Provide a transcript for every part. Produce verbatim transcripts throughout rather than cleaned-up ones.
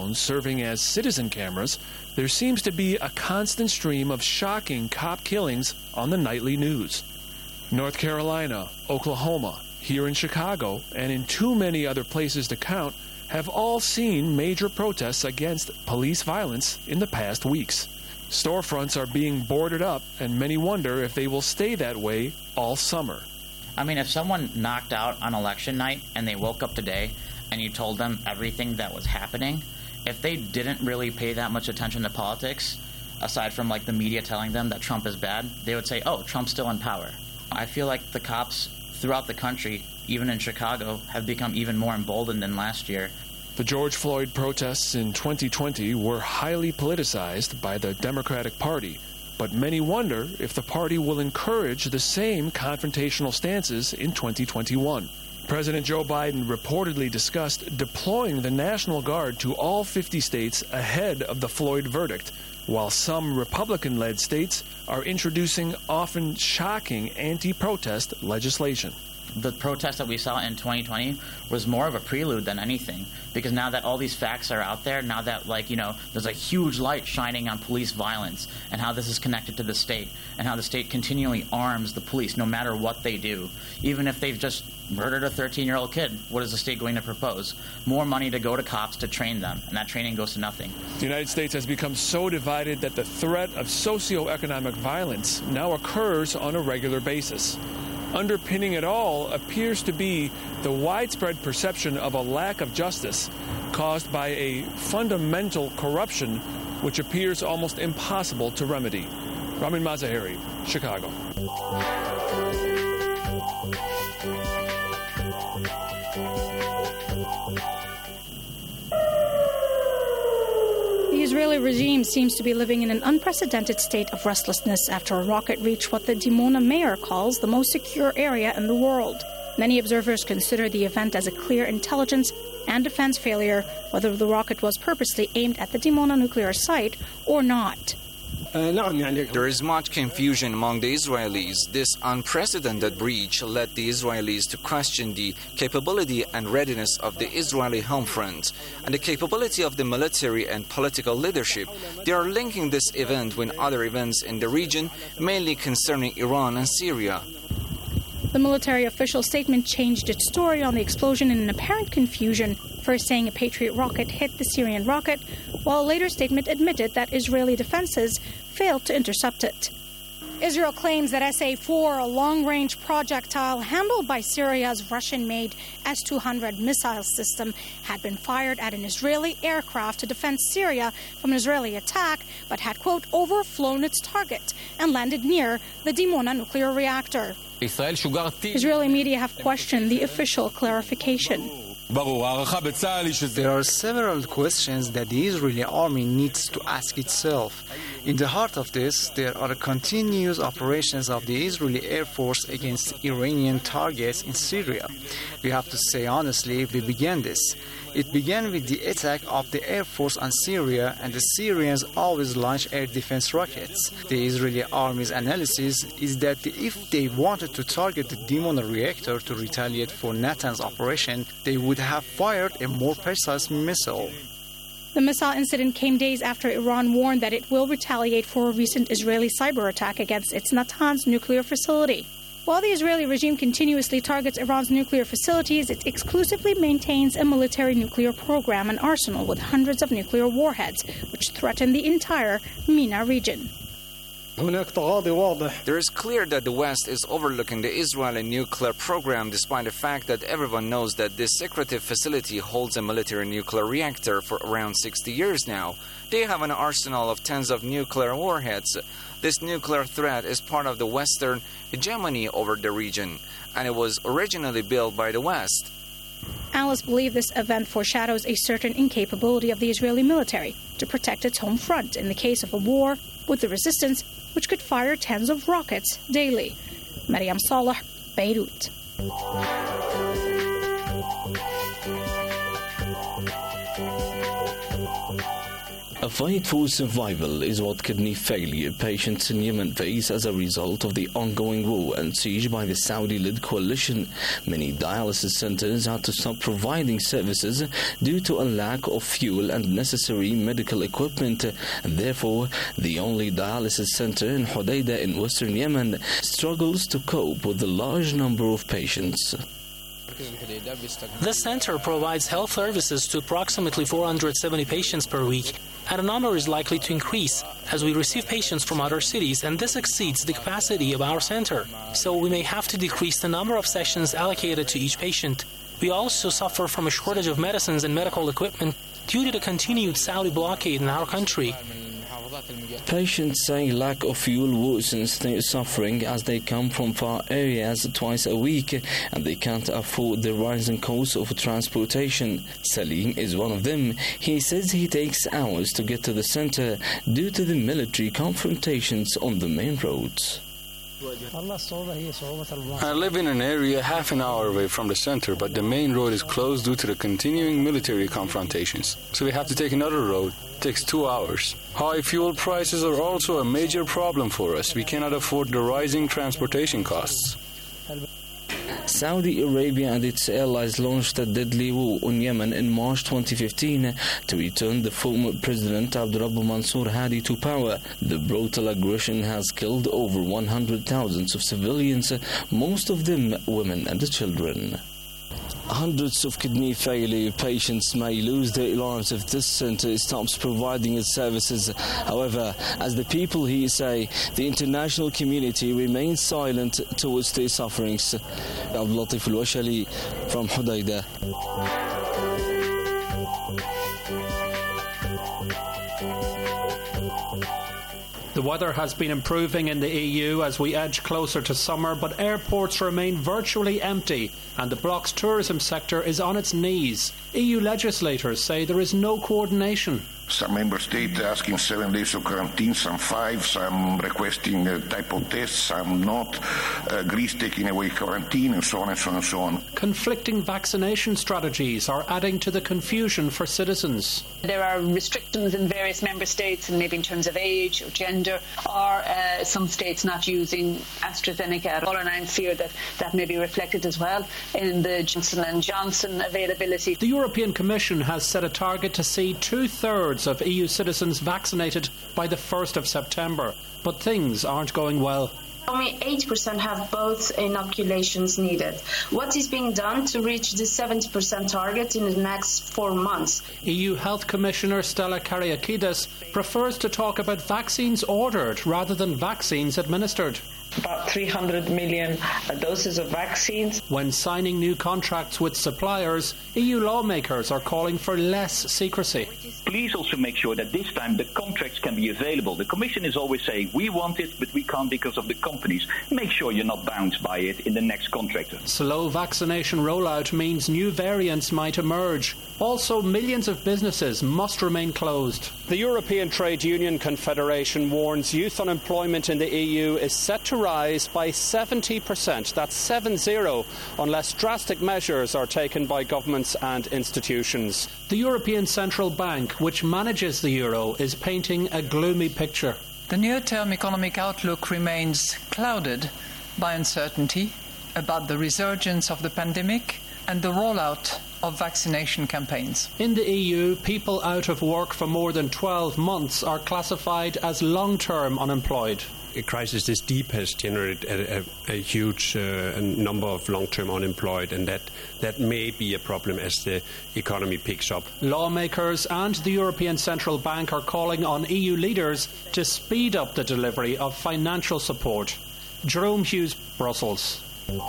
Serving as citizen cameras, there seems to be a constant stream of shocking cop killings on the nightly news. North Carolina, Oklahoma, here in Chicago, and in too many other places to count, have all seen major protests against police violence in the past weeks. Storefronts are being boarded up, and many wonder if they will stay that way all summer. I mean, if someone knocked out on election night and they woke up today and you told them everything that was happening, if they didn't really pay that much attention to politics, aside from like the media telling them that Trump is bad, they would say, oh, Trump's still in power. I feel like the cops throughout the country, even in Chicago, have become even more emboldened than last year. The George Floyd protests in twenty twenty were highly politicized by the Democratic Party, but many wonder if the party will encourage the same confrontational stances in twenty twenty-one. President Joe Biden reportedly discussed deploying the National Guard to all fifty states ahead of the Floyd verdict, while some Republican-led states are introducing often shocking anti-protest legislation. The protest that we saw in twenty twenty was more of a prelude than anything, because now that all these facts are out there, now that, like, you know, there's a huge light shining on police violence and how this is connected to the state and how the state continually arms the police no matter what they do. Even if they've just murdered a thirteen-year-old kid, what is the state going to propose? More money to go to cops to train them, and that training goes to nothing. The United States has become so divided that the threat of socioeconomic violence now occurs on a regular basis. Underpinning it all appears to be the widespread perception of a lack of justice caused by a fundamental corruption which appears almost impossible to remedy. Ramin Mazaheri, Chicago. The Israeli regime seems to be living in an unprecedented state of restlessness after a rocket reached what the Dimona mayor calls the most secure area in the world. Many observers consider the event as a clear intelligence and defense failure, whether the rocket was purposely aimed at the Dimona nuclear site or not. There is much confusion among the Israelis. This unprecedented breach led the Israelis to question the capability and readiness of the Israeli home front and the capability of the military and political leadership. They are linking this event with other events in the region, mainly concerning Iran and Syria. The military official statement changed its story on the explosion in an apparent confusion, first saying a Patriot rocket hit the Syrian rocket, while a later statement admitted that Israeli defenses failed to intercept it. Israel claims that S A four, a long-range projectile handled by Syria's Russian-made S two hundred missile system, had been fired at an Israeli aircraft to defend Syria from an Israeli attack, but had, quote, overflown its target and landed near the Dimona nuclear reactor. Israeli media have questioned the official clarification. There are several questions that the Israeli army needs to ask itself. In the heart of this, there are continuous operations of the Israeli Air Force against Iranian targets in Syria. We have to say honestly, we began this. It began with the attack of the Air Force on Syria, and the Syrians always launch air defense rockets. The Israeli army's analysis is that if they wanted to target the Dimona reactor to retaliate for Natanz operation, they would have fired a more precise missile. The missile incident came days after Iran warned that it will retaliate for a recent Israeli cyber attack against its Natanz nuclear facility. While the Israeli regime continuously targets Iran's nuclear facilities, it exclusively maintains a military nuclear program and arsenal with hundreds of nuclear warheads, which threaten the entire MENA region. There is clear that the West is overlooking the Israeli nuclear program, despite the fact that everyone knows that this secretive facility holds a military nuclear reactor for around sixty years now. They have an arsenal of tens of nuclear warheads. This nuclear threat is part of the Western hegemony over the region, and it was originally built by the West. Analysts believe this event foreshadows a certain incapability of the Israeli military to protect its home front in the case of a war with the resistance, which could fire tens of rockets daily. Mariam Saleh, Beirut. A fight for survival is what kidney failure patients in Yemen face as a result of the ongoing war and siege by the Saudi-led coalition. Many dialysis centers had to stop providing services due to a lack of fuel and necessary medical equipment. And therefore, the only dialysis center in Hodeidah in western Yemen struggles to cope with the large number of patients. The center provides health services to approximately four hundred seventy patients per week, and the number is likely to increase as we receive patients from other cities, and this exceeds the capacity of our center. So we may have to decrease the number of sessions allocated to each patient. We also suffer from a shortage of medicines and medical equipment due to the continued Saudi blockade in our country. Patients say lack of fuel worsens their suffering as they come from far areas twice a week and they can't afford the rising cost of transportation. Salim is one of them. He says he takes hours to get to the center due to the military confrontations on the main roads. I live in an area half an hour away from the center, but the main road is closed due to the continuing military confrontations. So we have to take another road. It takes two hours. High fuel prices are also a major problem for us. We cannot afford the rising transportation costs. Saudi Arabia and its allies launched a deadly war on Yemen in March twenty fifteen to return the former President Abdurrabbu Mansour Hadi to power. The brutal aggression has killed over one hundred thousand of civilians, most of them women and children. Hundreds of kidney failure patients may lose their lives if this center stops providing its services. However, as the people here say, the international community remains silent towards their sufferings. Abdul Latif Al-Washali from Hodeidah. The weather has been improving in the E U as we edge closer to summer, but airports remain virtually empty and the bloc's tourism sector is on its knees. E U legislators say there is no coordination. Some member states are asking seven days of quarantine, some five, some requesting a type of test, some not. Uh, Greece taking away quarantine, and so on and so on and so on. Conflicting vaccination strategies are adding to the confusion for citizens. There are restrictions in various member states, and maybe in terms of age or gender, or uh, some states not using AstraZeneca at all, and I'm fear that that may be reflected as well in the Johnson and Johnson availability. The European Commission has set a target to see two-thirds of E U citizens vaccinated by the first of September, but things aren't going well. Only eight percent have both inoculations needed. What is being done to reach the seventy percent target in the next four months? E U Health Commissioner Stella Kyriakides prefers to talk about vaccines ordered rather than vaccines administered. About three hundred million doses of vaccines. When signing new contracts with suppliers, E U lawmakers are calling for less secrecy. Please also make sure that this time the contracts can be available. The Commission is always saying, we want it, but we can't because of the companies. Make sure you're not bound by it in the next contract. Slow vaccination rollout means new variants might emerge. Also, millions of businesses must remain closed. The European Trade Union Confederation warns youth unemployment in the E U is set to rise by seventy percent. That's seven zero, unless drastic measures are taken by governments and institutions. The European Central Bank, which manages the euro, is painting a gloomy picture. The near-term economic outlook remains clouded by uncertainty about the resurgence of the pandemic and the rollout of vaccination campaigns. In the E U, people out of work for more than twelve months are classified as long-term unemployed. A crisis this deep has generated a, a, a huge uh, number of long-term unemployed, and that, that may be a problem as the economy picks up. Lawmakers and the European Central Bank are calling on E U leaders to speed up the delivery of financial support. Jerome Hughes, Brussels.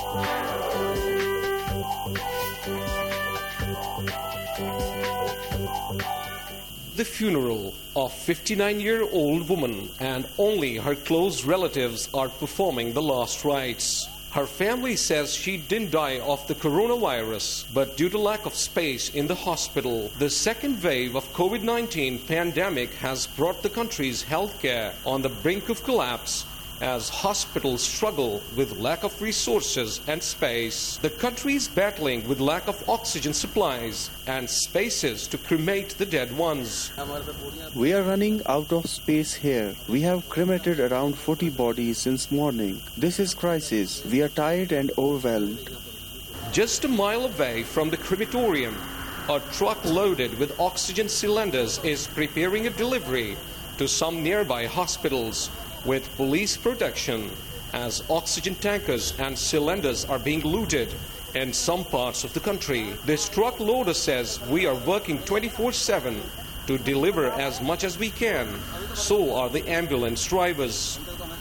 The funeral of fifty-nine-year-old woman and only her close relatives are performing the last rites. Her family says she didn't die of the coronavirus, but due to lack of space in the hospital. The second wave of COVID nineteen pandemic has brought the country's healthcare on the brink of collapse, as hospitals struggle with lack of resources and space. The country is battling with lack of oxygen supplies and spaces to cremate the dead ones. We are running out of space here. We have cremated around forty bodies since morning. This is crisis. We are tired and overwhelmed. Just a mile away from the crematorium, a truck loaded with oxygen cylinders is preparing a delivery to some nearby hospitals with police protection as oxygen tankers and cylinders are being looted in some parts of the country. This truck loader says we are working twenty-four seven to deliver as much as we can. So are the ambulance drivers.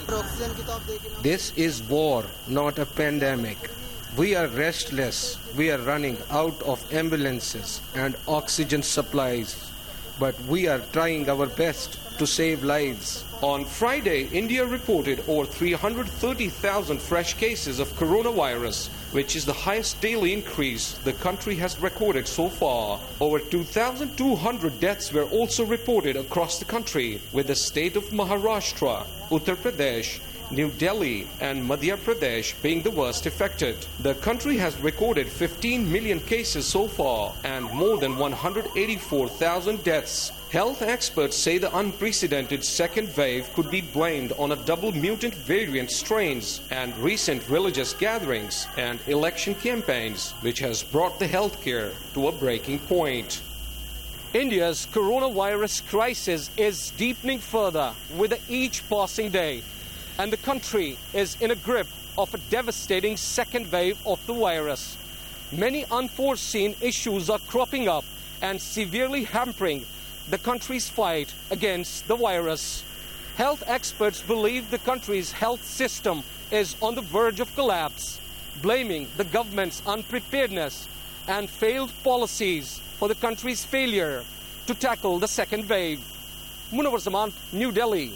This is war, not a pandemic. We are restless. We are running out of ambulances and oxygen supplies. But we are trying our best to save lives. On Friday, India reported over three hundred thirty thousand fresh cases of coronavirus, which is the highest daily increase the country has recorded so far. Over two thousand two hundred deaths were also reported across the country, with the state of Maharashtra, Uttar Pradesh, New Delhi and Madhya Pradesh being the worst affected. The country has recorded fifteen million cases so far and more than one hundred eighty-four thousand deaths. Health experts say the unprecedented second wave could be blamed on a double mutant variant strains and recent religious gatherings and election campaigns, which has brought the healthcare to a breaking point. India's coronavirus crisis is deepening further with each passing day, and the country is in a grip of a devastating second wave of the virus. Many unforeseen issues are cropping up and severely hampering the country's fight against the virus. Health experts believe the country's health system is on the verge of collapse, blaming the government's unpreparedness and failed policies for the country's failure to tackle the second wave. Munawar Zaman, New Delhi.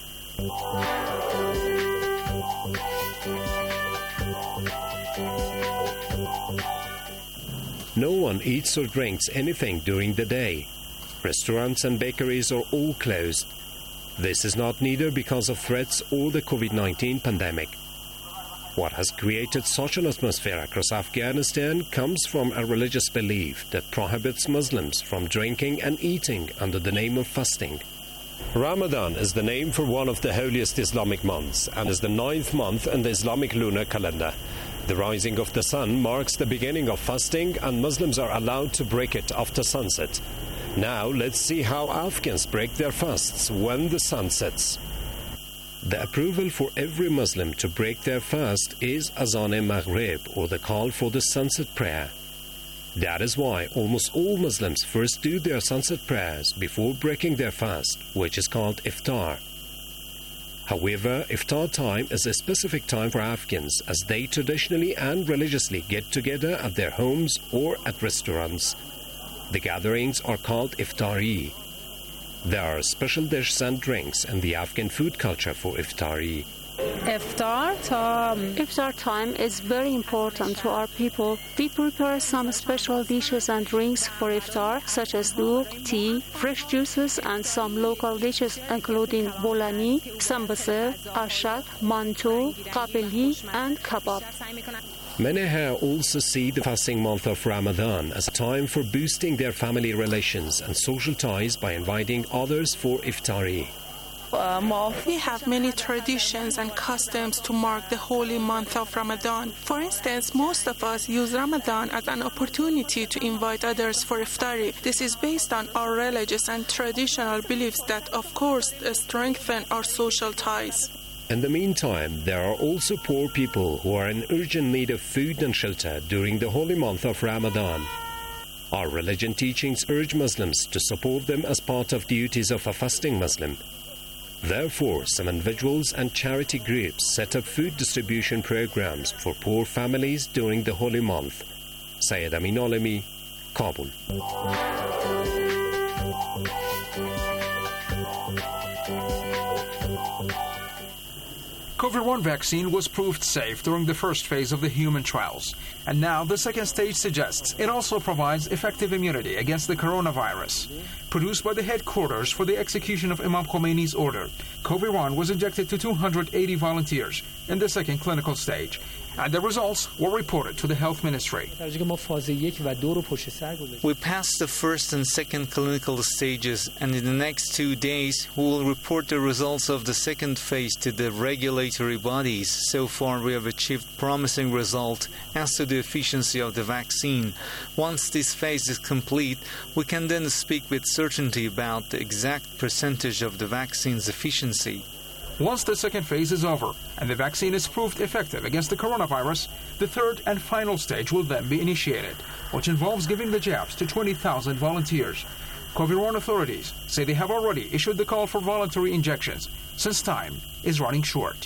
No one eats or drinks anything during the day. Restaurants and bakeries are all closed. This is not neither because of threats or the COVID nineteen pandemic. What has created such an atmosphere across Afghanistan comes from a religious belief that prohibits Muslims from drinking and eating under the name of fasting. Ramadan is the name for one of the holiest Islamic months and is the ninth month in the Islamic lunar calendar. The rising of the sun marks the beginning of fasting, and Muslims are allowed to break it after sunset. Now let's see how Afghans break their fasts when the sun sets. The approval for every Muslim to break their fast is Azan-e-Maghrib, or the call for the sunset prayer. That is why almost all Muslims first do their sunset prayers before breaking their fast, which is called iftar. However, iftar time is a specific time for Afghans, as they traditionally and religiously get together at their homes or at restaurants. The gatherings are called iftari. There are special dishes and drinks in the Afghan food culture for iftari. Iftar time. Iftar time is very important to our people. We prepare some special dishes and drinks for iftar, such as doogh, tea, fresh juices, and some local dishes including bolani, sambase, ashak, manto, qabeli, and kebab. Many here also see the fasting month of Ramadan as a time for boosting their family relations and social ties by inviting others for iftari. We have many traditions and customs to mark the holy month of Ramadan. For instance, most of us use Ramadan as an opportunity to invite others for iftari. This is based on our religious and traditional beliefs that, of course, strengthen our social ties. In the meantime, there are also poor people who are in urgent need of food and shelter during the holy month of Ramadan. Our religion teachings urge Muslims to support them as part of duties of a fasting Muslim. Therefore, some individuals and charity groups set up food distribution programs for poor families during the holy month. Syed Amin Alemi, Kabul. COVID one vaccine was proved safe during the first phase of the human trials. And now the second stage suggests it also provides effective immunity against the coronavirus. Produced by the headquarters for the execution of Imam Khomeini's order, COVID one was injected to two hundred eighty volunteers in the second clinical stage. And the results were reported to the Health Ministry. We passed the first and second clinical stages, and in the next two days we will report the results of the second phase to the regulatory bodies. So far we have achieved promising results as to the efficiency of the vaccine. Once this phase is complete, we can then speak with certainty about the exact percentage of the vaccine's efficiency. Once the second phase is over and the vaccine is proved effective against the coronavirus, the third and final stage will then be initiated, which involves giving the jabs to twenty thousand volunteers. COVID one authorities say they have already issued the call for voluntary injections, since time is running short.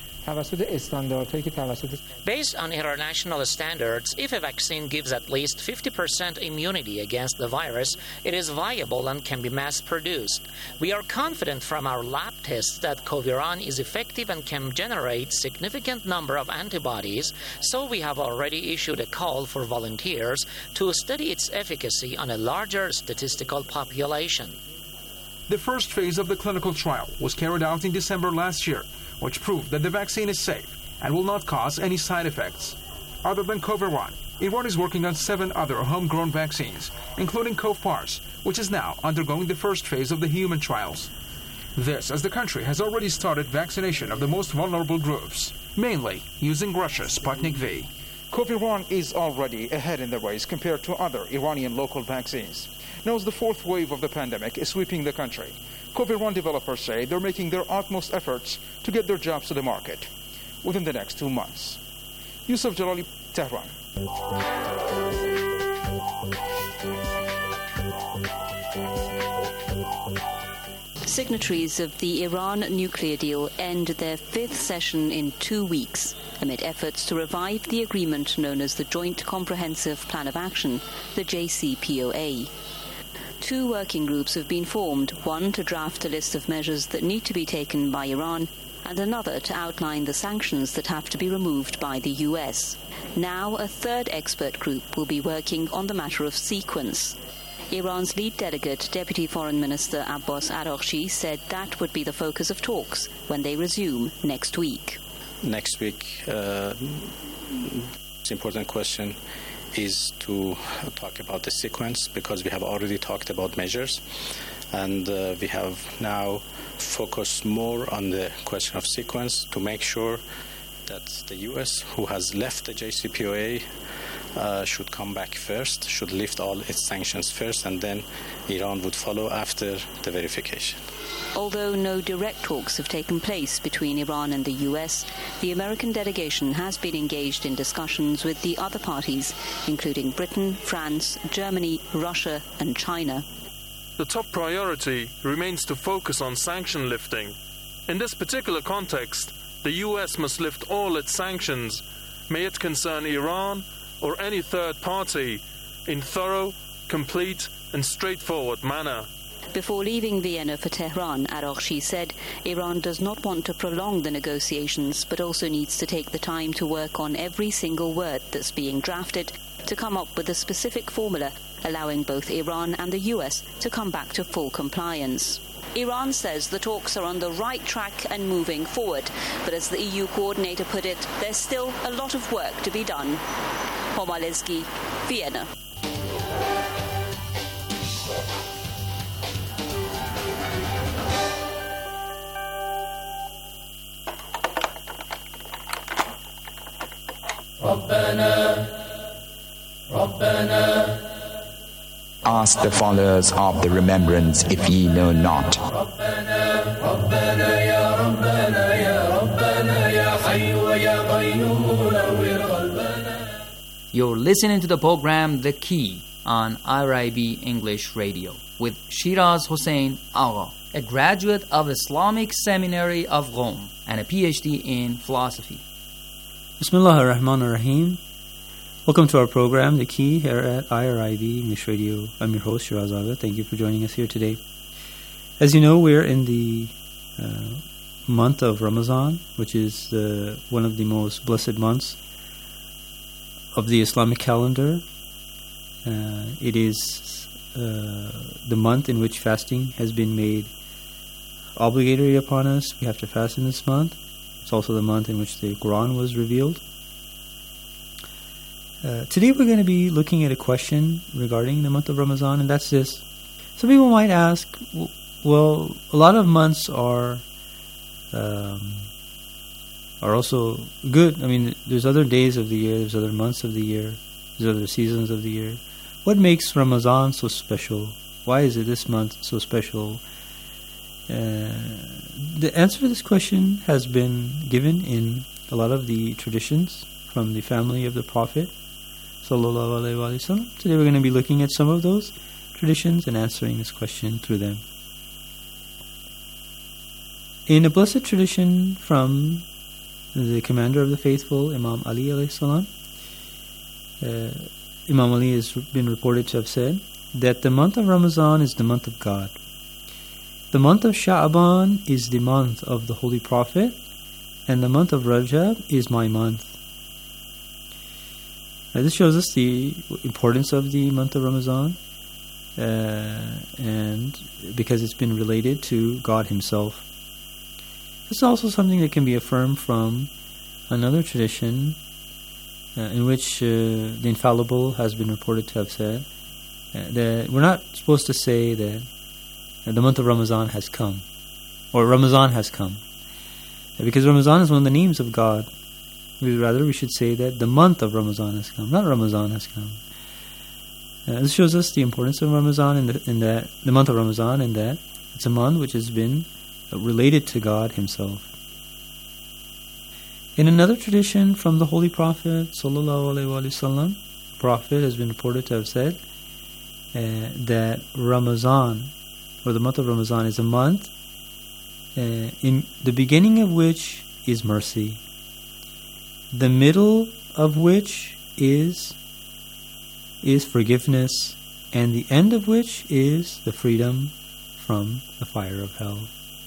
Based on international standards, if a vaccine gives at least fifty percent immunity against the virus, it is viable and can be mass-produced. We are confident from our lab tests that Coviran is effective and can generate significant number of antibodies, so we have already issued a call for volunteers to study its efficacy on a larger statistical population. The first phase of the clinical trial was carried out in December last year, which proved that the vaccine is safe and will not cause any side effects. Other than COVID one, Iran is working on seven other homegrown vaccines, including Covpars, which is now undergoing the first phase of the human trials. This as the country has already started vaccination of the most vulnerable groups, mainly using Russia's Sputnik V. COVID one is already ahead in the race compared to other Iranian local vaccines. Now as the fourth wave of the pandemic is sweeping the country, COVID one developers say they're making their utmost efforts to get their jobs to the market within the next two months. Yusuf Jalali, Tehran. Signatories of the Iran nuclear deal end their fifth session in two weeks, amid efforts to revive the agreement known as the Joint Comprehensive Plan of Action, the J C P O A. Two working groups have been formed, one to draft a list of measures that need to be taken by Iran, and another to outline the sanctions that have to be removed by the U S. Now a third expert group will be working on the matter of sequence. Iran's lead delegate, Deputy Foreign Minister Abbas Araghchi, said that would be the focus of talks when they resume next week. Next week, uh, it's an important question is to talk about the sequence, because we have already talked about measures, and uh, we have now focused more on the question of sequence to make sure that the U S, who has left the J C P O A, uh, should come back first, should lift all its sanctions first, and then Iran would follow after the verification. Although no direct talks have taken place between Iran and the U S, the American delegation has been engaged in discussions with the other parties, including Britain, France, Germany, Russia and China. The top priority remains to focus on sanction lifting. In this particular context, the U S must lift all its sanctions, may it concern Iran or any third party, in thorough, complete and straightforward manner. Before leaving Vienna for Tehran, Araghchi said Iran does not want to prolong the negotiations, but also needs to take the time to work on every single word that's being drafted to come up with a specific formula allowing both Iran and the U S to come back to full compliance. Iran says the talks are on the right track and moving forward, but as the E U coordinator put it, there's still a lot of work to be done. Homa Lezgi, Vienna. Ask the followers of the remembrance if ye know not. You're listening to the program The Key on I R I B English Radio with Shiraz Hossein Agha, a graduate of Islamic Seminary of Rome and a P H D in philosophy. Bismillah ar-Rahman ar-Rahim. Welcome to our program, The Key, here at I R I B English Radio. I'm your host, Shiraz Agha. Thank you for joining us here today. As you know, we're in the uh, month of Ramadan, which is uh, one of the most blessed months of the Islamic calendar. Uh, it is uh, the month in which fasting has been made obligatory upon us. We have to fast in this month. It's also the month in which the Quran was revealed. Uh, today we're going to be looking at a question regarding the month of Ramadan, and that's this. Some people might ask, well, a lot of months are um, are also good. I mean, there's other days of the year, there's other months of the year, there's other seasons of the year. What makes Ramadan so special? Why is it this month so special? Uh, the answer to this question has been given in a lot of the traditions from the family of the Prophet Sallallahu Alaihi Wasallam. Today we're going to be looking at some of those traditions and answering this question through them. In a blessed tradition from the commander of the faithful, Imam Ali alayhi salam, uh, Imam Ali has been reported to have said that the month of Ramadan is the month of God. The month of Sha'aban is the month of the Holy Prophet, and the month of Rajab is my month. Now, this shows us the importance of the month of Ramadan, uh, and because it's been related to God Himself. This is also something that can be affirmed from another tradition uh, in which uh, the infallible has been reported to have said uh, that we're not supposed to say that the month of Ramadan has come, or Ramadan has come, because Ramadan is one of the names of God. We, rather, we should say that the month of Ramadan has come, not Ramadan has come. Uh, this shows us the importance of Ramadan in, the, in that the month of Ramadan, and that it's a month which has been related to God Himself. In another tradition from the Holy Prophet Sallallahu Alaihi Wasallam, the Prophet has been reported to have said uh, that Ramadan, or the month of Ramadan, is a month uh, in the beginning of which is mercy, the middle of which is is forgiveness, and the end of which is the freedom from the fire of hell.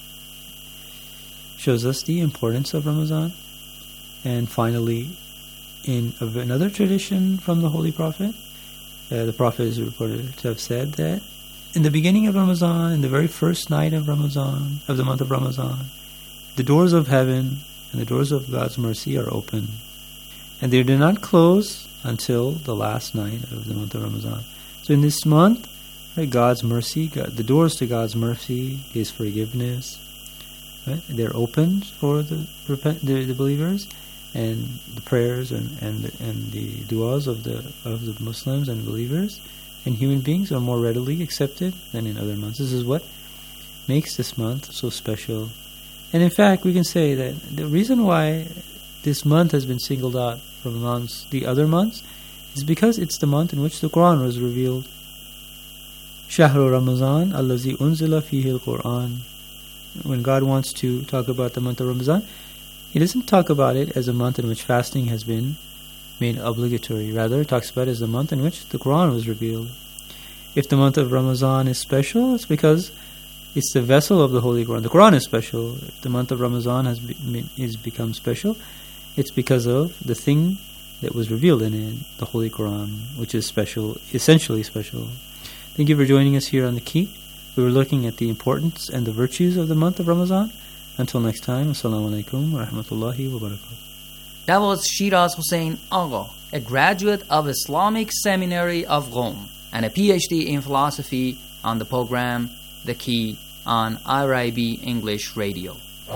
Shows us the importance of Ramadan. And finally, in another tradition from the Holy Prophet, uh, the Prophet is reported to have said that in the beginning of Ramadan, in the very first night of Ramadan, of the month of Ramadan, the doors of heaven and the doors of God's mercy are open, and they do not close until the last night of the month of Ramadan. So in this month, right, God's mercy, God, the doors to God's mercy, His forgiveness, right, they're opened for the, the the believers, and the prayers and and and the du'as of the of the Muslims and believers and human beings are more readily accepted than in other months. This is what makes this month so special. And in fact, we can say that the reason why this month has been singled out from amongst the other months is because it's the month in which the Quran was revealed. Shahru Ramadan allazi unzila fihi al-Quran. When God wants to talk about the month of Ramadan, He doesn't talk about it as a month in which fasting has been made obligatory. Rather, it talks about it as the month in which the Quran was revealed. If the month of Ramadan is special, it's because it's the vessel of the Holy Quran. The Quran is special. If the month of Ramadan has be, is become special, it's because of the thing that was revealed in it, the Holy Quran, which is special, essentially special. Thank you for joining us here on The Key. We were looking at the importance and the virtues of the month of Ramadan. Until next time, Assalamu alaikum wa rahmatullahi wa barakatuh. That was Shiraz Hussain Agha, a graduate of Islamic Seminary of Rome and a P H D in philosophy, on the program The Key on I R I B English Radio.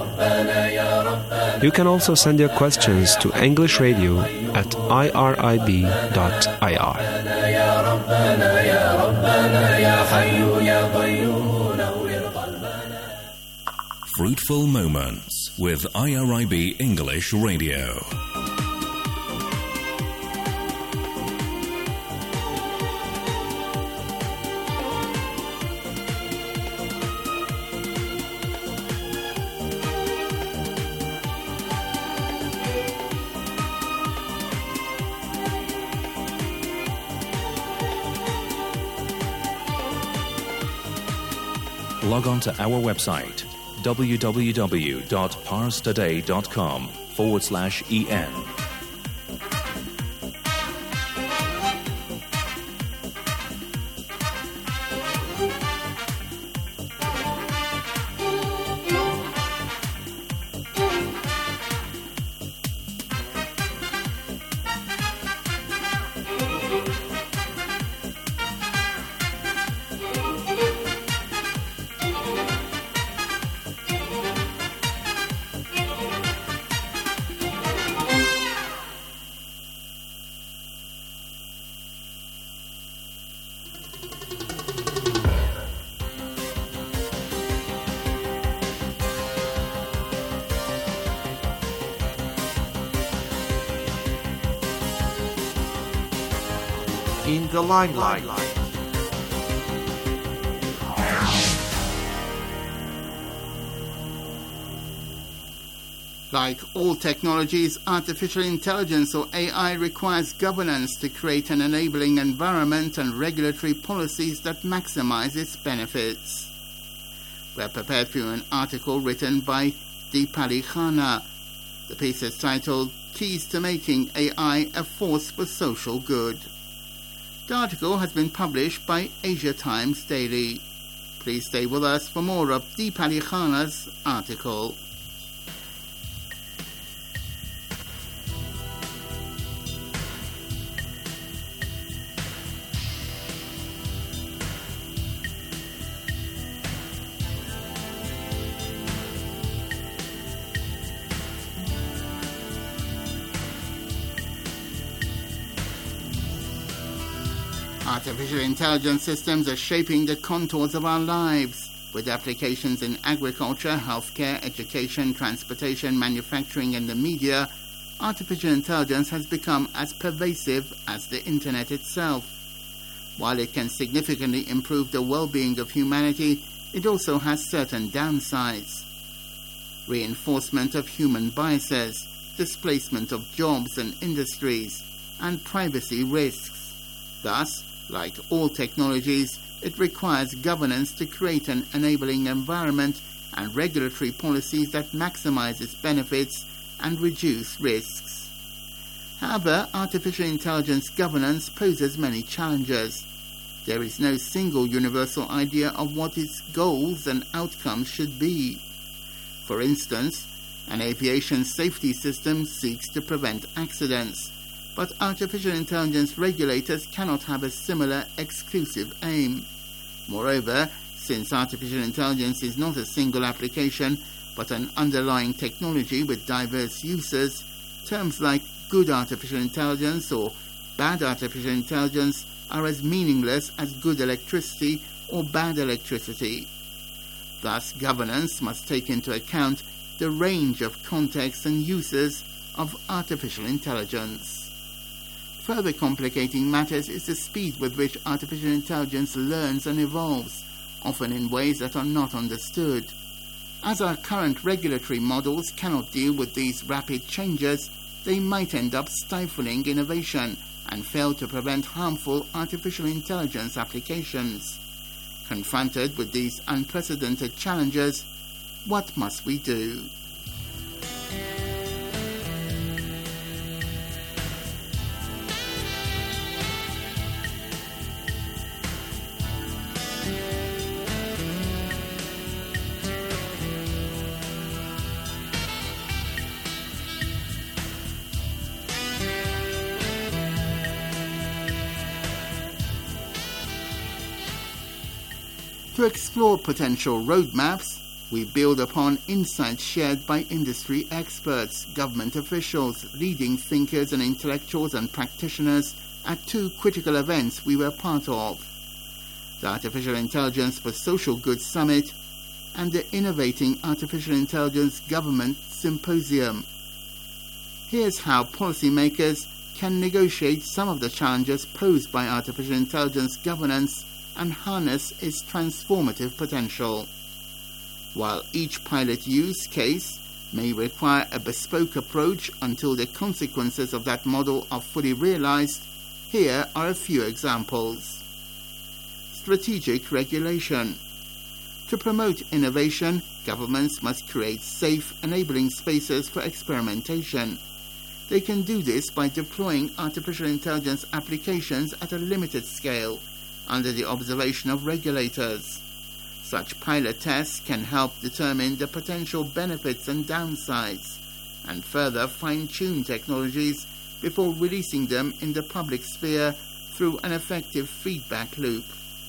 You can also send your questions to English Radio at I R I B dot I R. Fruitful Moments with I R I B English Radio. Log on to our website w w w dot pars today dot com forward slash en. In the limelight. Like all technologies, artificial intelligence or A I requires governance to create an enabling environment and regulatory policies that maximize its benefits. We are prepared for you an article written by Deepali Khanna. The piece is titled Keys to Making A I a Force for Social Good. The article has been published by Asia Times Daily. Please stay with us for more of Deepali Khanna's article. Artificial intelligence systems are shaping the contours of our lives, with applications in agriculture, healthcare, education, transportation, manufacturing and the media. Artificial intelligence has become as pervasive as the internet itself. While it can significantly improve the well-being of humanity, it also has certain downsides. Reinforcement of human biases, displacement of jobs and industries, and privacy risks. Thus, like all technologies, it requires governance to create an enabling environment and regulatory policies that maximize its benefits and reduce risks. However, artificial intelligence governance poses many challenges. There is no single universal idea of what its goals and outcomes should be. For instance, an aviation safety system seeks to prevent accidents, but artificial intelligence regulators cannot have a similar exclusive aim. Moreover, since artificial intelligence is not a single application, but an underlying technology with diverse uses, terms like good artificial intelligence or bad artificial intelligence are as meaningless as good electricity or bad electricity. Thus, governance must take into account the range of contexts and uses of artificial intelligence. Further complicating matters is the speed with which artificial intelligence learns and evolves, often in ways that are not understood. As our current regulatory models cannot deal with these rapid changes, they might end up stifling innovation and fail to prevent harmful artificial intelligence applications. Confronted with these unprecedented challenges, what must we do? To explore potential roadmaps, we build upon insights shared by industry experts, government officials, leading thinkers and intellectuals and practitioners at two critical events we were part of: the Artificial Intelligence for Social Good Summit and the Innovating Artificial Intelligence Government Symposium. Here's how policymakers can negotiate some of the challenges posed by artificial intelligence governance and harness its transformative potential. While each pilot use case may require a bespoke approach until the consequences of that model are fully realized, here are a few examples. Strategic regulation. To promote innovation, governments must create safe, enabling spaces for experimentation. They can do this by deploying artificial intelligence applications at a limited scale, under the observation of regulators. Such pilot tests can help determine the potential benefits and downsides, and further fine-tune technologies before releasing them in the public sphere through an effective feedback loop.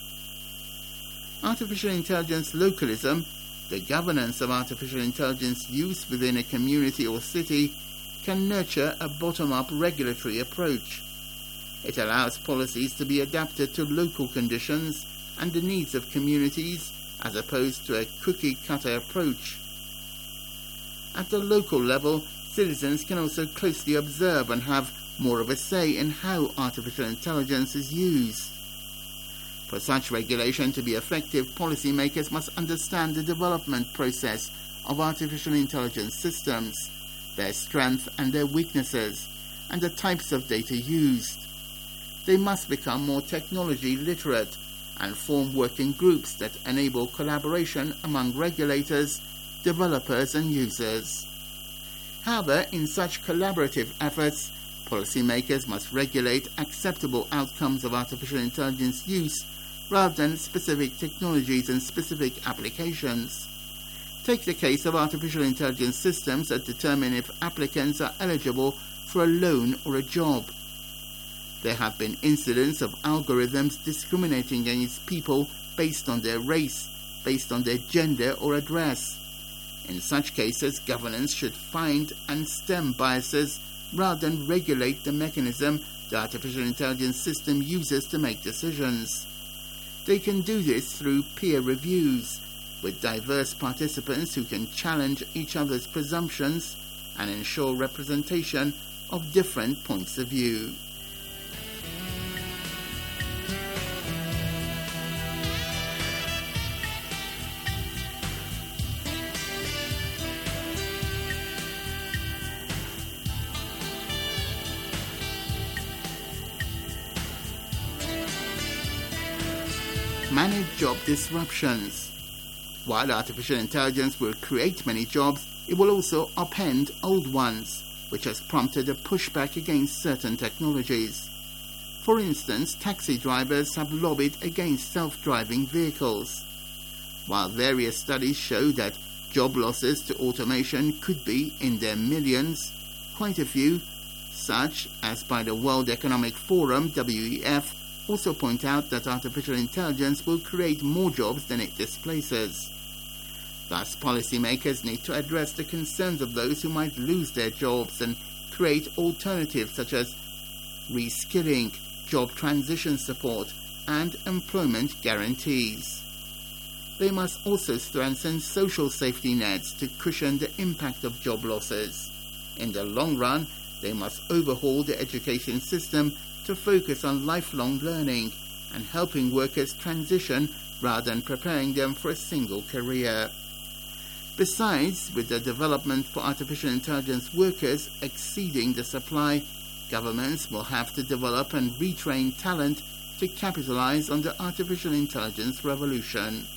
Artificial intelligence localism, the governance of artificial intelligence use within a community or city, can nurture a bottom-up regulatory approach. It allows policies to be adapted to local conditions and the needs of communities as opposed to a cookie-cutter approach. At the local level, citizens can also closely observe and have more of a say in how artificial intelligence is used. For such regulation to be effective, policymakers must understand the development process of artificial intelligence systems, their strengths and their weaknesses, and the types of data used. They must become more technology literate and form working groups that enable collaboration among regulators, developers and users. However, in such collaborative efforts, policymakers must regulate acceptable outcomes of artificial intelligence use rather than specific technologies and specific applications. Take the case of artificial intelligence systems that determine if applicants are eligible for a loan or a job. There have been incidents of algorithms discriminating against people based on their race, based on their gender or address. In such cases, governance should find and stem biases rather than regulate the mechanism the artificial intelligence system uses to make decisions. They can do this through peer reviews, with diverse participants who can challenge each other's presumptions and ensure representation of different points of view. Manage job disruptions. While artificial intelligence will create many jobs, it will also upend old ones, which has prompted a pushback against certain technologies. For instance, taxi drivers have lobbied against self-driving vehicles. While various studies show that job losses to automation could be in their millions, quite a few, such as by the World Economic Forum, W E F, also point out that artificial intelligence will create more jobs than it displaces. Thus, policymakers need to address the concerns of those who might lose their jobs and create alternatives such as reskilling, job transition support, and employment guarantees. They must also strengthen social safety nets to cushion the impact of job losses. In the long run, they must overhaul the education system to focus on lifelong learning and helping workers transition rather than preparing them for a single career. Besides, with the development for artificial intelligence workers exceeding the supply, governments will have to develop and retrain talent to capitalize on the artificial intelligence revolution.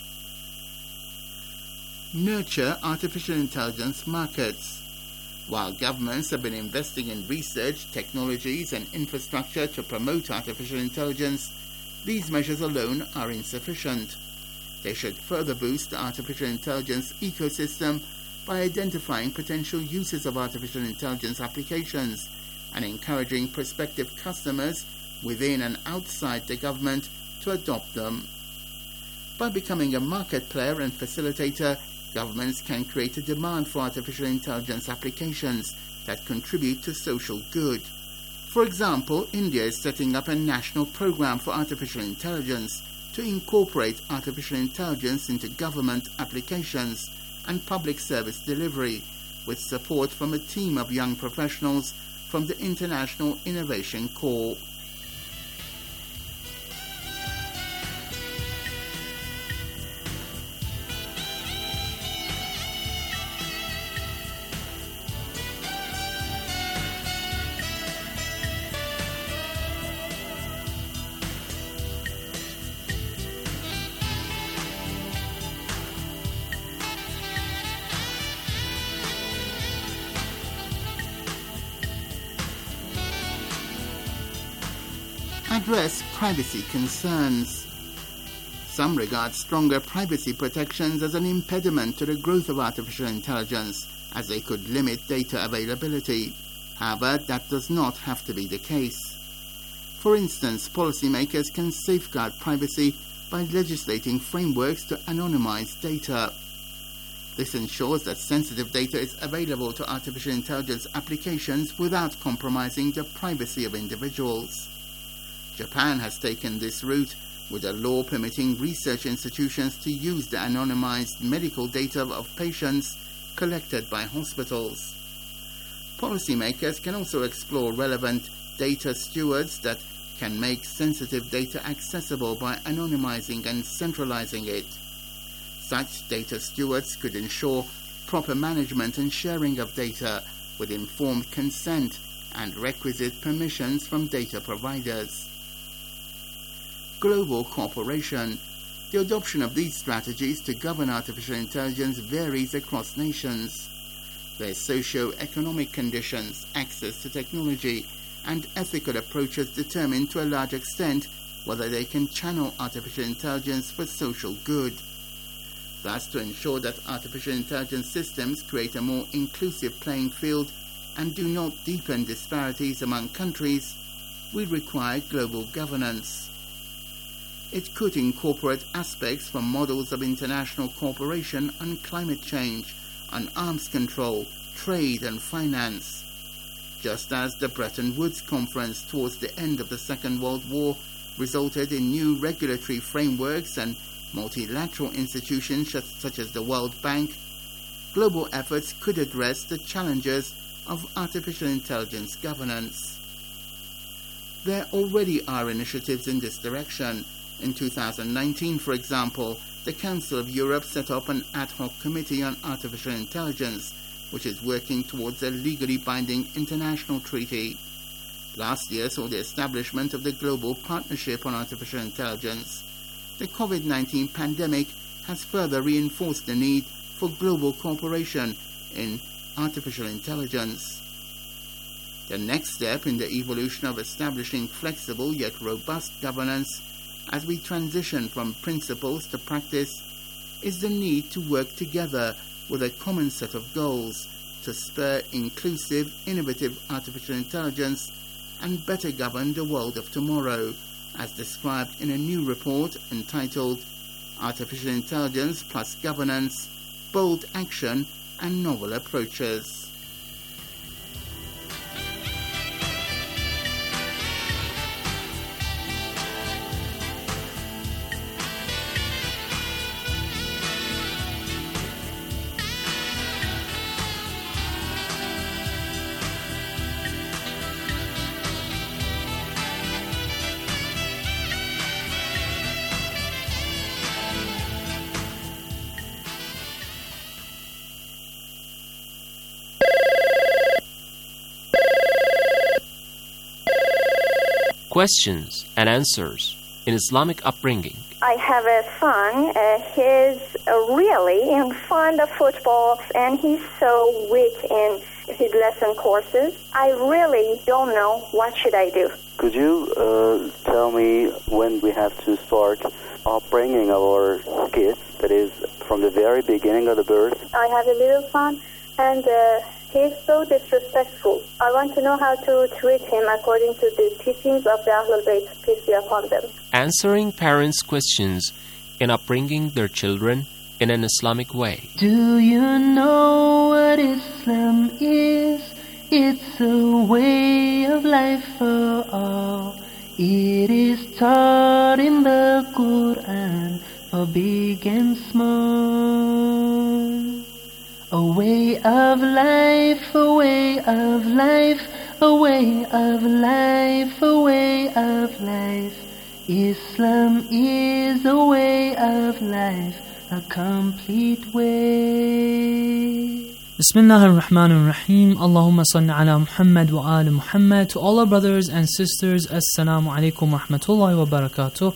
Nurture artificial intelligence markets. While governments have been investing in research, technologies and infrastructure to promote artificial intelligence, these measures alone are insufficient. They should further boost the artificial intelligence ecosystem by identifying potential uses of artificial intelligence applications and encouraging prospective customers within and outside the government to adopt them. By becoming a market player and facilitator, governments can create a demand for artificial intelligence applications that contribute to social good. For example, India is setting up a national program for artificial intelligence to incorporate artificial intelligence into government applications and public service delivery, with support from a team of young professionals from the International Innovation Corps. address privacy concerns. Some regard stronger privacy protections as an impediment to the growth of artificial intelligence, as they could limit data availability. However, that does not have to be the case. For instance, policymakers can safeguard privacy by legislating frameworks to anonymize data. This ensures that sensitive data is available to artificial intelligence applications without compromising the privacy of individuals. Japan has taken this route, with a law permitting research institutions to use the anonymized medical data of patients collected by hospitals. Policymakers can also explore relevant data stewards that can make sensitive data accessible by anonymizing and centralizing it. Such data stewards could ensure proper management and sharing of data with informed consent and requisite permissions from data providers. Global cooperation. The adoption of these strategies to govern artificial intelligence varies across nations. Their socio-economic conditions, access to technology, and ethical approaches determine to a large extent whether they can channel artificial intelligence for social good. Thus, to ensure that artificial intelligence systems create a more inclusive playing field and do not deepen disparities among countries, we require global governance. It could incorporate aspects from models of international cooperation on climate change, on arms control, trade and finance. Just as the Bretton Woods Conference towards the end of the Second World War resulted in new regulatory frameworks and multilateral institutions such as the World Bank, global efforts could address the challenges of artificial intelligence governance. There already are initiatives in this direction. In two thousand nineteen, for example, the Council of Europe set up an ad hoc committee on artificial intelligence, which is working towards a legally binding international treaty. Last year saw the establishment of the Global Partnership on Artificial Intelligence. The COVID nineteen pandemic has further reinforced the need for global cooperation in artificial intelligence. The next step in the evolution of establishing flexible yet robust governance as we transition from principles to practice is the need to work together with a common set of goals to spur inclusive, innovative artificial intelligence and better govern the world of tomorrow, as described in a new report entitled Artificial Intelligence plus Governance, Bold Action and Novel Approaches. Questions and answers in Islamic upbringing. I have a son. Uh, he's uh, really fond of football, and he's so weak in his lesson courses. I really don't know what should I do. Could you uh, tell me when we have to start upbringing our kids, that is, from the very beginning of the birth? I have a little son, and uh, he's so disrespectful. I want to know how to treat him according to the teachings of the Ahlul Bayt, peace be upon them. Answering parents' questions in upbringing their children in an Islamic way. Do you know what Islam is? It's a way of life for all. It is taught in the Quran for big and small. A way of life, a way of life, a way of life, a way of life. Islam is a way of life, a complete way. Bismillah ar-Rahman ar-Rahim. Allahumma salli ala Muhammad wa ala Muhammad. To all our brothers and sisters, Assalamu alaikum wa rahmatullahi wa barakatuh.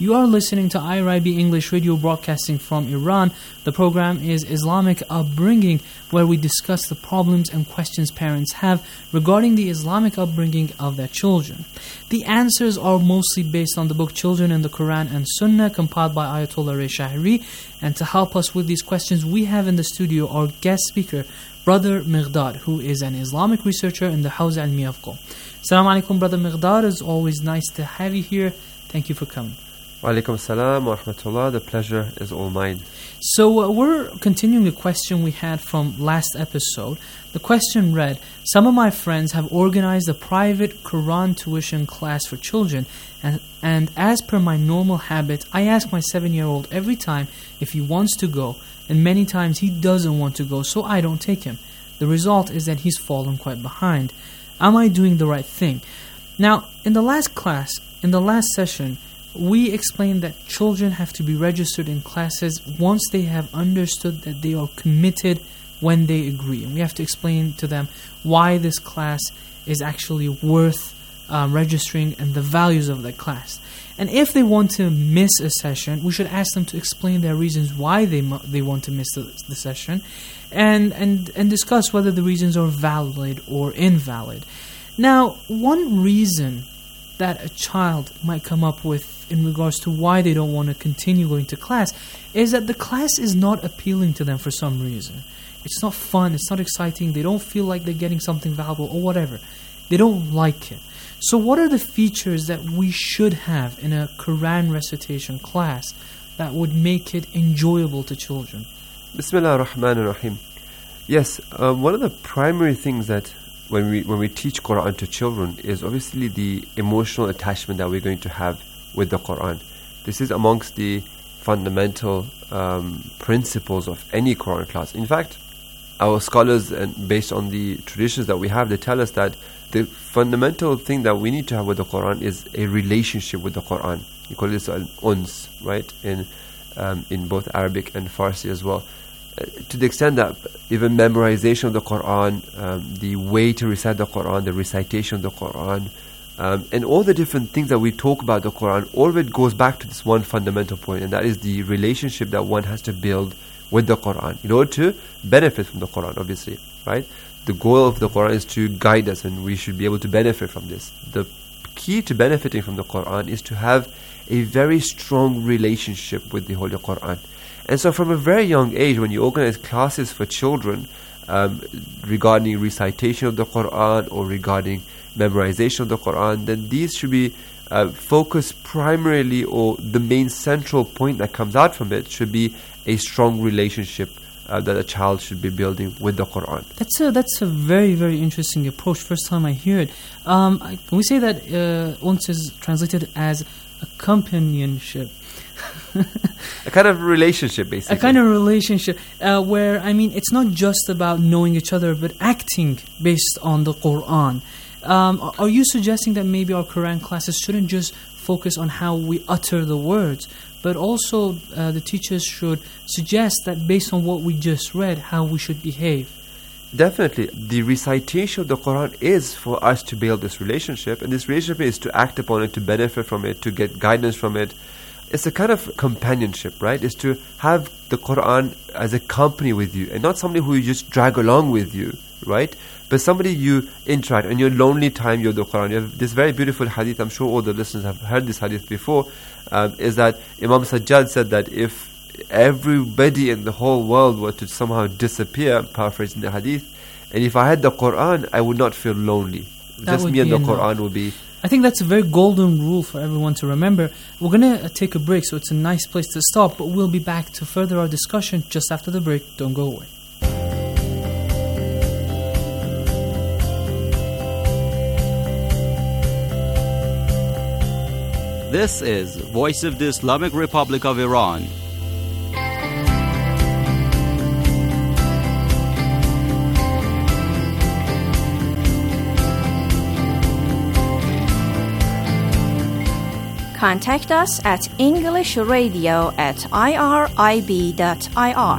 You are listening to I R I B English Radio, broadcasting from Iran. The program is Islamic Upbringing, where we discuss the problems and questions parents have regarding the Islamic upbringing of their children. The answers are mostly based on the book Children in the Quran and Sunnah, compiled by Ayatollah Ray Shahri. And to help us with these questions, we have in the studio our guest speaker, Brother Miqdad, who is an Islamic researcher in the Hawza Almiya of Qom. Assalamu alaikum, Brother Miqdad. It's always nice to have you here. Thank you for coming. Wa alaikum salam wa rahmatullah. The pleasure is all mine. So uh, we're continuing a question we had from last episode. The question read, some of my friends have organized a private Quran tuition class for children, and, and as per my normal habit, I ask my seven-year-old every time if he wants to go, and many times he doesn't want to go, so I don't take him. The result is that he's fallen quite behind. Am I doing the right thing? Now, in the last class, in the last session, we explained that children have to be registered in classes once they have understood that they are committed when they agree. And we have to explain to them why this class is actually worth um, registering and the values of that class. And if they want to miss a session, we should ask them to explain their reasons why they mu- they want to miss the, the session, and, and, and discuss whether the reasons are valid or invalid. Now, one reason that a child might come up with in regards to why they don't want to continue going to class is that the class is not appealing to them for some reason. It's not fun, it's not exciting, they don't feel like they're getting something valuable or whatever. They don't like it. So what are the features that we should have in a Quran recitation class that would make it enjoyable to children? Bismillah ar-Rahman ar-Rahim. Yes, uh, one of the primary things that when we when we teach Quran to children is obviously the emotional attachment that we're going to have with the Quran. This is amongst the fundamental um, principles of any Quran class. In fact, our scholars, and based on the traditions that we have, they tell us that the fundamental thing that we need to have with the Quran is a relationship with the Quran. You call this an uns, right? In um, in both Arabic and Farsi as well. Uh, to the extent that even memorization of the Quran, um, the way to recite the Quran, the recitation of the Quran, um, and all the different things that we talk about the Quran, all of it goes back to this one fundamental point, and that is the relationship that one has to build with the Quran in order to benefit from the Quran, obviously, right? The goal of the Quran is to guide us, and we should be able to benefit from this. The key to benefiting from the Quran is to have a very strong relationship with the Holy Quran. And so from a very young age, when you organize classes for children um, regarding recitation of the Quran or regarding memorization of the Quran, then these should be uh, focused primarily, or the main central point that comes out from it should be a strong relationship uh, that a child should be building with the Quran. That's a, that's a very, very interesting approach. First time I hear it. Um, I, can we say that uh, uns is translated as a companionship? A kind of relationship, basically. A kind of relationship uh, where, I mean, it's not just about knowing each other, but acting based on the Quran. Um, are you suggesting that maybe our Quran classes shouldn't just focus on how we utter the words, but also uh, the teachers should suggest that based on what we just read, how we should behave? Definitely. The recitation of the Quran is for us to build this relationship, and this relationship is to act upon it, to benefit from it, to get guidance from it. It's a kind of companionship, right? It's to have the Quran as a company with you, and not somebody who you just drag along with you, right? But somebody you interact. In your lonely time, you have the Quran. You have this very beautiful hadith, I'm sure all the listeners have heard this hadith before, um, is that Imam Sajjad said that if everybody in the whole world were to somehow disappear, paraphrasing the hadith, and if I had the Quran, I would not feel lonely. That Just me and the enough. Quran would be... I think that's a very golden rule for everyone to remember. We're going to uh, take a break, so it's a nice place to stop, but we'll be back to further our discussion just after the break. Don't go away. This is Voice of the Islamic Republic of Iran. Contact us at English Radio at I R I B dot I R.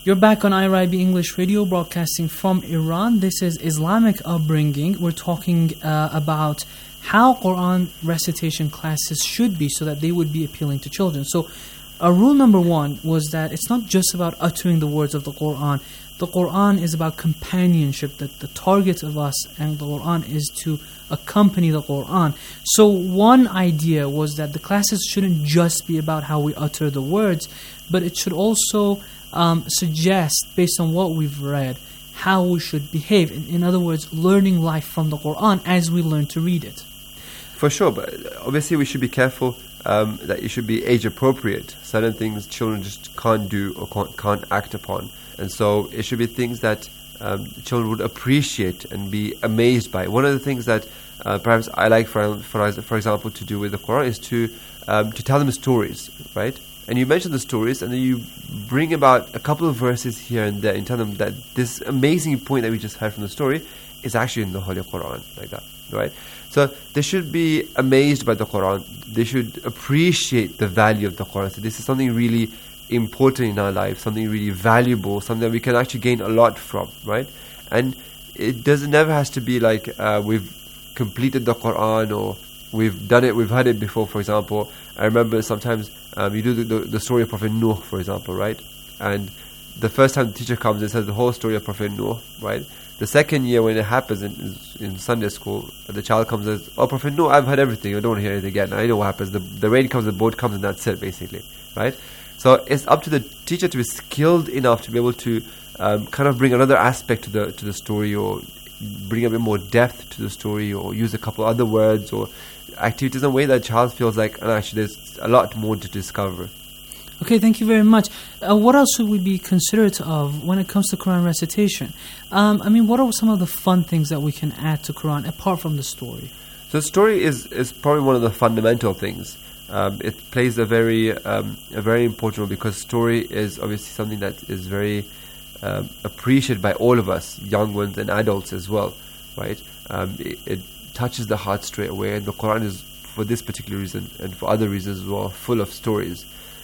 You're back on I R I B English Radio, broadcasting from Iran. This is Islamic Upbringing. We're talking uh, about how Quran recitation classes should be so that they would be appealing to children. So, uh, rule number one was that it's not just about uttering the words of the Quran. The Quran is about companionship, that the target of us and the Quran is to accompany the Quran. So one idea was that the classes shouldn't just be about how we utter the words, but it should also um, suggest, based on what we've read, how we should behave. In, in other words, learning life from the Quran as we learn to read it. For sure, but obviously we should be careful um, that it should be age appropriate. Certain things children just can't do or can't, can't act upon. And so it should be things that um, children would appreciate and be amazed by. One of the things that uh, perhaps I like, for, for for example, to do with the Quran is to um, to tell them stories, right? And you mention the stories, and then you bring about a couple of verses here and there, and tell them that this amazing point that we just heard from the story is actually in the Holy Quran, like that, right? So they should be amazed by the Quran. They should appreciate the value of the Quran. So this is something really important in our life, something really valuable, something that we can actually gain a lot from, right? And it doesn't never has to be like uh, we've completed the Quran or we've done it, we've heard it before. For example, I remember sometimes um, you do the, the, the story of Prophet Nuh, for example, right? And the first time the teacher comes and says the whole story of Prophet Nuh, right? The second year when it happens in, in Sunday school, the child comes and says, oh, Prophet Nuh, I've heard everything, I don't want to hear it again. I know what happens. The, the rain comes, the boat comes, and that's it, basically, right? So it's up to the teacher to be skilled enough to be able to um, kind of bring another aspect to the to the story, or bring a bit more depth to the story, or use a couple other words or activities in a way that the child feels like, oh, actually, there's a lot more to discover. Okay, thank you very much. Uh, what else should we be considerate of when it comes to Quran recitation? Um, I mean, what are some of the fun things that we can add to Quran apart from the story? So story is, is probably one of the fundamental things. Um, it plays a very um, a very important role because story is obviously something that is very um, appreciated by all of us, young ones and adults as well, right? Um, it, it touches the heart straight away, and the Quran is, for this particular reason and for other reasons as well, full of stories.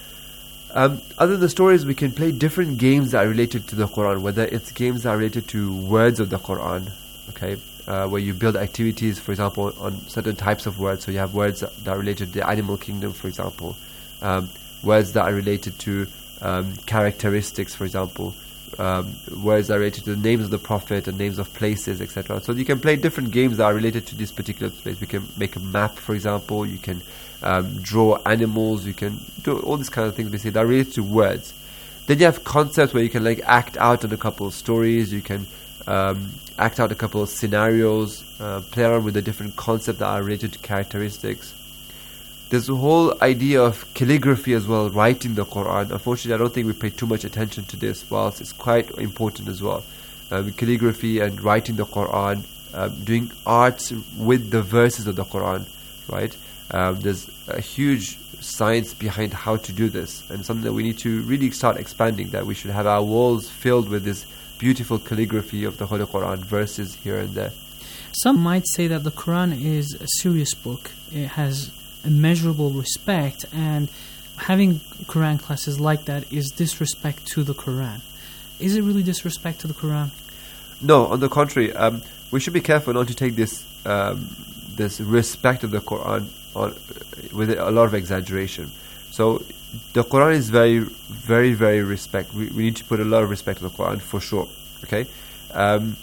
Um, other than the stories, we can play different games that are related to the Quran, whether it's games that are related to words of the Quran, okay? Uh, where you build activities, for example, on certain types of words. So you have words that are related to the animal kingdom, for example. Um, words that are related to um, characteristics, for example. Um, words that are related to the names of the Prophet and names of places, et cetera. So you can play different games that are related to this particular place. We can make a map, for example. You can um, draw animals. You can do all these kind of things, basically, that are related to words. Then you have concepts where you can like act out on a couple of stories. You can Um, act out a couple of scenarios, uh, play around with the different concepts that are related to characteristics. There's a whole idea of calligraphy as well, writing the Quran. Unfortunately, I don't think we pay too much attention to this, whilst it's quite important as well. Um, calligraphy and writing the Quran, um, doing arts with the verses of the Quran, right? Um, there's a huge science behind how to do this, and something that we need to really start expanding, that we should have our walls filled with this beautiful calligraphy of the Holy Quran, verses here and there. Some might say that the Quran is a serious book. It has immeasurable respect, and having Quran classes like that is disrespect to the Quran. Is it really disrespect to the Quran? No, on the contrary. Um, we should be careful not to take this um, this respect of the Quran on, with a lot of exaggeration. So the Quran is very, very, very respect. We, we need to put a lot of respect to the Quran for sure. Okay, um,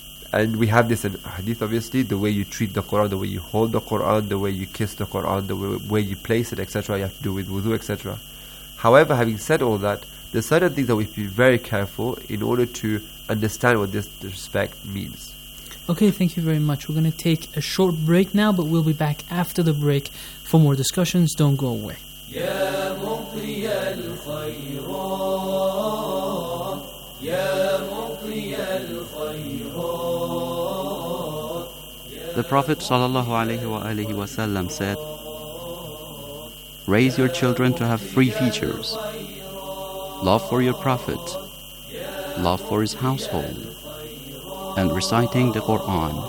and we have this in Hadith. Obviously, the way you treat the Quran, the way you hold the Quran, the way you kiss the Quran, the way, way you place it, et cetera. You have to do with wudu, et cetera. However, having said all that, there's certain things that we have to be very careful in order to understand what this respect means. Okay, thank you very much. We're going to take a short break now, but we'll be back after the break for more discussions. Don't go away. يا مقضي الخيرات يا مقضي الخيرات. The Prophet ﷺ said, raise your children to have three features: love for your Prophet, love for his household, and reciting the Quran.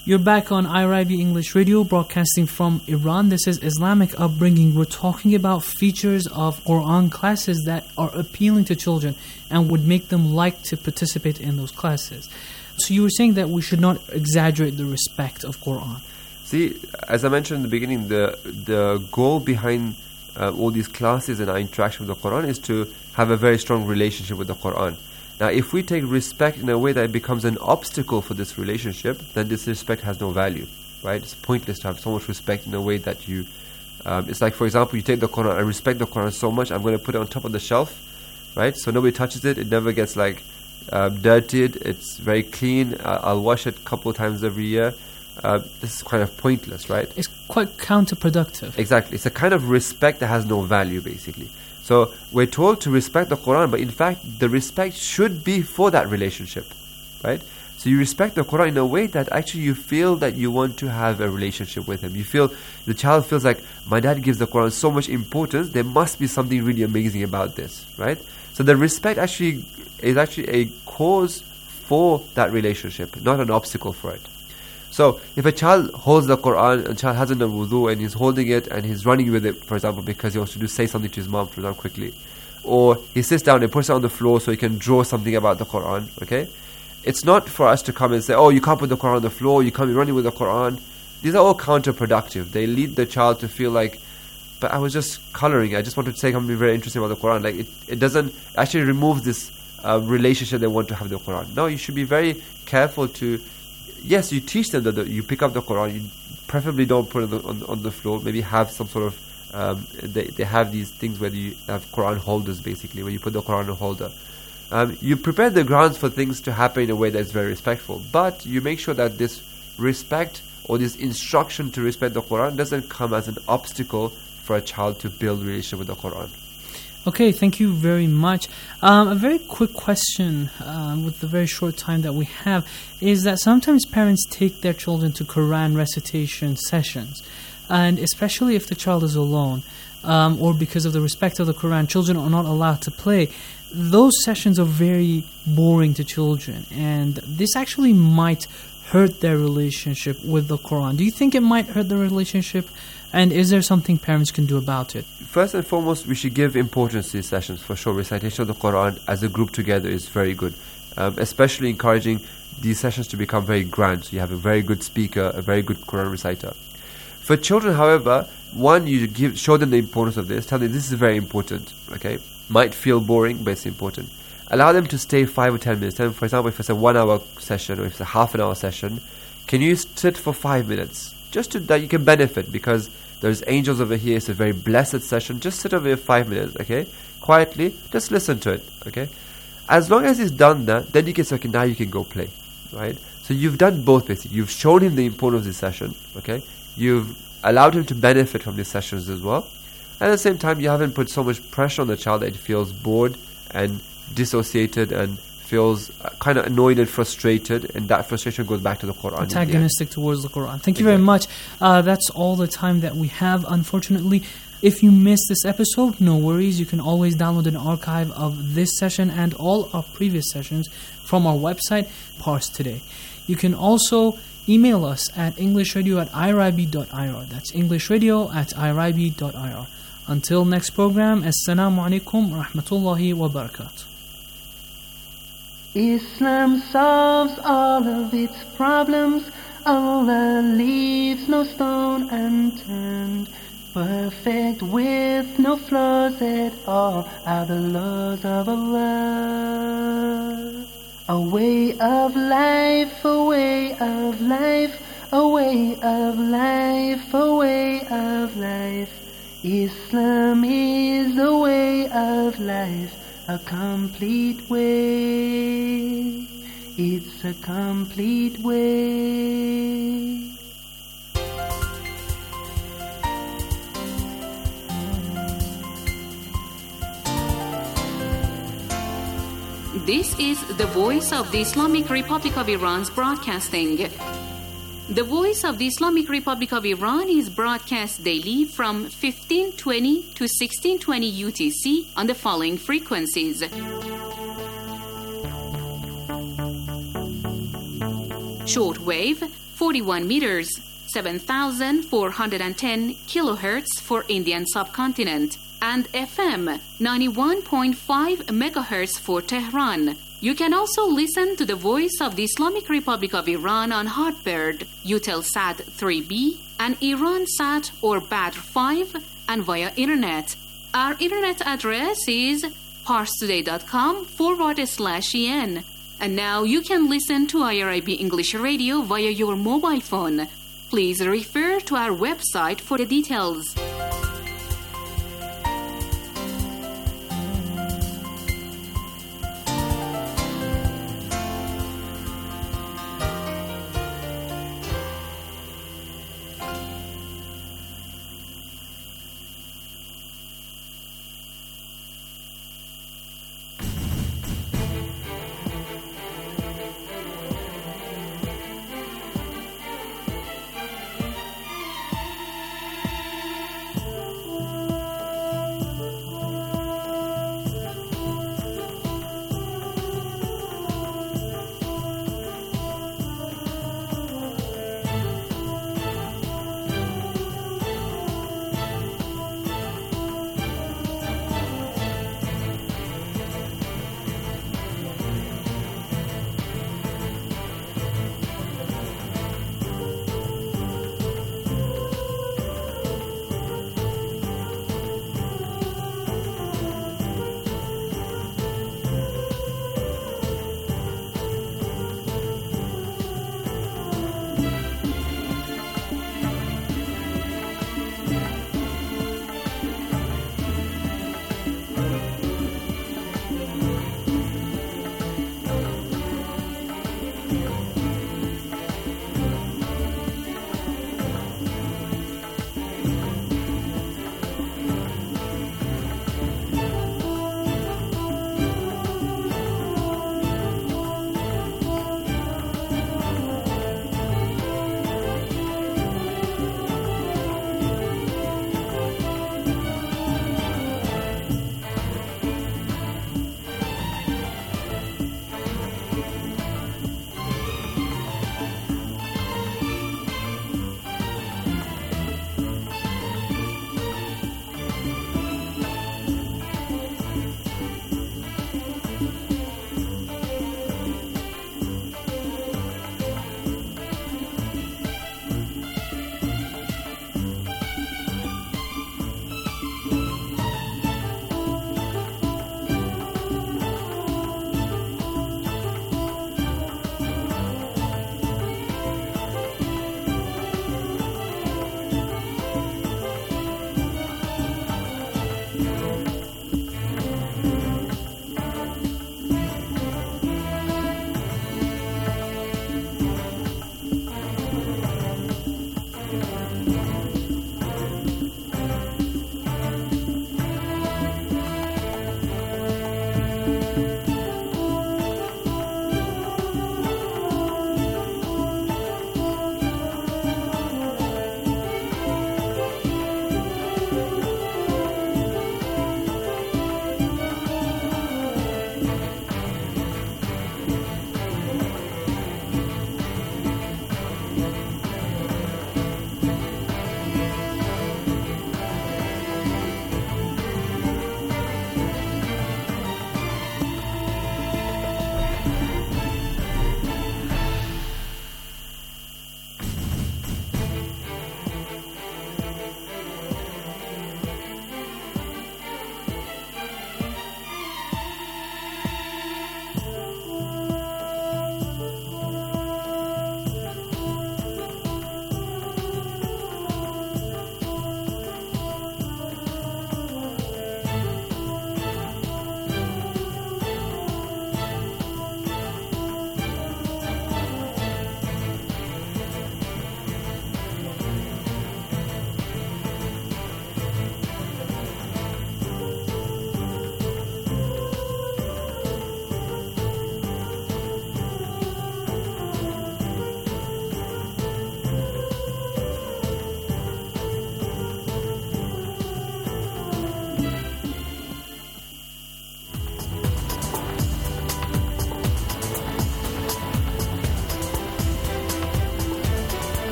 You're back on I R I B English Radio, broadcasting from Iran. This is Islamic Upbringing. We're talking about features of Quran classes that are appealing to children and would make them like to participate in those classes. So you were saying that we should not exaggerate the respect of Quran. See, as I mentioned in the beginning, the the goal behind uh, all these classes and our interaction with the Quran is to have a very strong relationship with the Quran. Now, if we take respect in a way that it becomes an obstacle for this relationship, then this respect has no value, right? It's pointless to have so much respect in a way that you... Um, it's like, for example, you take the Quran, I respect the Quran so much, I'm going to put it on top of the shelf, right? So nobody touches it, it never gets like uh, dirtied, it's very clean, uh, I'll wash it a couple of times every year. Uh, this is kind of pointless, right? It's quite counterproductive. Exactly. It's a kind of respect that has no value, basically. So we're told to respect the Quran, but in fact, the respect should be for that relationship, right? So you respect the Quran in a way that actually you feel that you want to have a relationship with him. You feel, the child feels like, my dad gives the Quran so much importance, there must be something really amazing about this, right? So the respect actually is actually a cause for that relationship, not an obstacle for it. So, if a child holds the Quran, and a child hasn't done wudu, and he's holding it, and he's running with it, for example, because he wants to do, say something to his mom, for example, quickly. Or, he sits down and puts it on the floor so he can draw something about the Quran, okay? It's not for us to come and say, oh, you can't put the Quran on the floor, you can't be running with the Quran. These are all counterproductive. They lead the child to feel like, but I was just coloring, I just wanted to say something very interesting about the Quran. Like, it, it doesn't actually remove this uh, relationship they want to have with the Quran. No, you should be very careful to... Yes, you teach them that the, you pick up the Quran. You preferably don't put it on the, on, on the floor. Maybe have some sort of um, they they have these things where you have Quran holders, basically, where you put the Quran in a holder. Um, you prepare the grounds for things to happen in a way that's very respectful, but you make sure that this respect or this instruction to respect the Quran doesn't come as an obstacle for a child to build relationship with the Quran. Okay, thank you very much. Um, a very quick question uh, with the very short time that we have is that sometimes parents take their children to Quran recitation sessions, and especially if the child is alone um, or because of the respect of the Quran, children are not allowed to play. Those sessions are very boring to children, and this actually might hurt their relationship with the Quran. Do you think it might hurt the relationship? And is there something parents can do about it? First and foremost, we should give importance to these sessions, for sure. Recitation of the Quran as a group together is very good. Um, especially encouraging these sessions to become very grand. So you have a very good speaker, a very good Quran reciter. For children, however, one, you give show them the importance of this. Tell them this is very important, okay? Might feel boring, but it's important. Allow them to stay five or ten minutes. Tell them, for example, if it's a one-hour session or if it's a half-an-hour session, can you sit for five minutes? Just to, that you can benefit, because there's angels over here. It's a very blessed session. Just sit over here five minutes, okay? Quietly, just listen to it, okay? As long as he's done that, then he can say, okay, now you can go play, right? So you've done both, basically. You've shown him the importance of this session, okay? You've allowed him to benefit from these sessions as well. At the same time, you haven't put so much pressure on the child that he feels bored and dissociated and feels kind of annoyed and frustrated, and that frustration goes back to the Quran. Antagonistic the towards the Quran. Thank you very much. Uh, that's all the time that we have, unfortunately. If you missed this episode, no worries. You can always download an archive of this session and all our previous sessions from our website, Pars Today. You can also email us at englishradio at i r i b dot i r. That's englishradio at i r i b dot i r. Until next program, Assalamu alaikum wa rahmatullahi wa barakatuh. Islam solves all of its problems. Allah leaves no stone unturned. Perfect with no flaws at all are the laws of Allah. A way of life, a way of life, a way of life, a way of life. Islam is a way of life, a complete way. It's a complete way. This is the Voice of the Islamic Republic of Iran's broadcasting. The Voice of the Islamic Republic of Iran is broadcast daily from fifteen twenty to sixteen twenty U T C on the following frequencies. Shortwave forty-one meters, seven thousand four hundred ten kilohertz for Indian subcontinent, and F M ninety-one point five megahertz for Tehran. You can also listen to the Voice of the Islamic Republic of Iran on Hotbird, Eutelsat three B, and IranSat or Badr five, and via Internet. Our Internet address is parstoday.com forward slash en. And now you can listen to I R I B English Radio via your mobile phone. Please refer to our website for the details.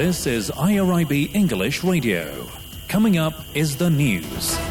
This is I R I B English Radio. Coming up is the news.